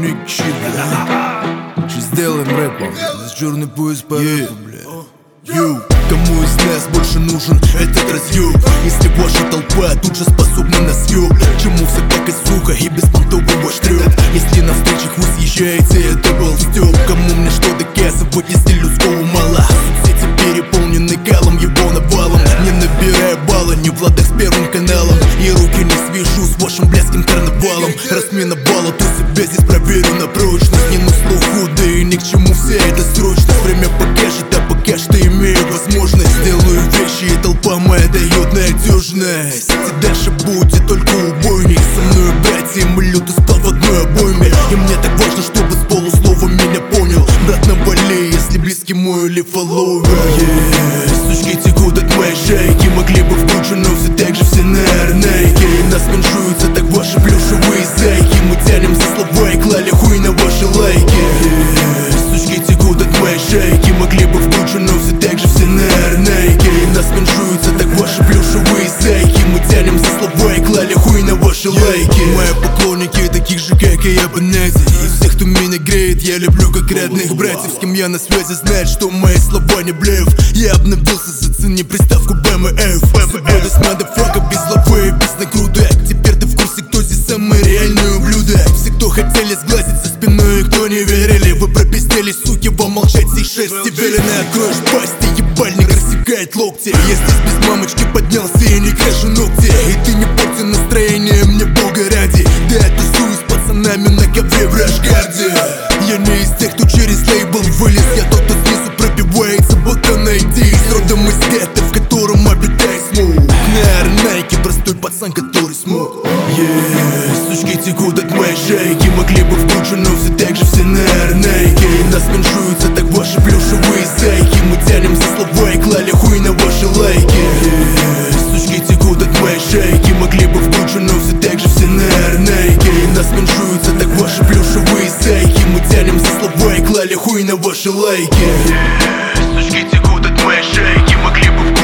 Unique shit, бля. Сейчас сделаем рэпом, черный пояс по рэпу, бля. Кому из нас больше нужен этот разъёб? Если ваша толпа тут же способна на съёб, чему вся показуха и беспонтовый ваш трёп? Если на встречах вы съезжаете, это был стёб. Кому мне что доказывать, если людского мало? Соцсети переполнены калом, его навалом. Не набирая балла, не в ладах с первым каналом. И руки не свяжу с вашим блядским карнавалом. Раз мне навало, то себя здесь проверю на прочность. Не на слуху, да и ни к чему вся эта срочность. Время покажет, а пока что имею возможность. Делаю вещи, и толпа моя дает надежность. И дальше будет только убойник. Со мной братья, мы лютый спал в одной обойме. И мне так важно, чтобы с полуслова меня понял. Брат, навали, если близкий мой или фолловер. Сучки текут от моей шейки. Могли бы в кучу, но все так же все на арнайке. И нас менжуются так ваши плюшевые зайки. Мы тянем за слова и клали хуй на ваши лайки. Сучки текут от моей шейки. Могли бы в кучу, но все так же все на арнайке. И нас менжуются так ваши плюшевые зайки. Мы тянем за слова и клали хуй на ваши лайки. Мои поклонники таких же, как и я, понятия. Из всех, кто меня греет, я люблю как родных братьев. С кем я на связи, знает, что мои слова не блеф. Я обновился, зацени приставку БМФ. Свобода с мадафака, без лавы, без накруток. Теперь ты в курсе, кто здесь самый реальный ублюдок. Все, кто хотели сглазить со спиной, кто не верили. Вы пропиздели, суки, вам молчать сей шесть. Велено, откроешь пасть, и ебальник рассекает локти. Я здесь без мамочки поднялся и не крашу ногти. И ты не порти настроение мне, бога ради. Да я тусуюсь с пацанами на ковре в Рашгарде. Я не из тех, кто через лейбл вылез. Я тот, кто снизу пробивается, будто на идее. С родом из гетто, в котором обитает смог. На арнайке простой пацан, который смог. Сучки текут от моей шейки. Могли бы в кучу, но все так же все на арнайке. И нас менжуются так ваши плюшевые зайки. Мы тянем за слова и клали хуй на ваши лайки. Сучки текут от моей шейки. Могли бы в кучу, но все так же все на арнайке. И нас менжуются так ваши плюшевые зайки. Мы тянем за слова и клали хуй на ваши лайки. Сучки текут от моей шейки. Могли бы в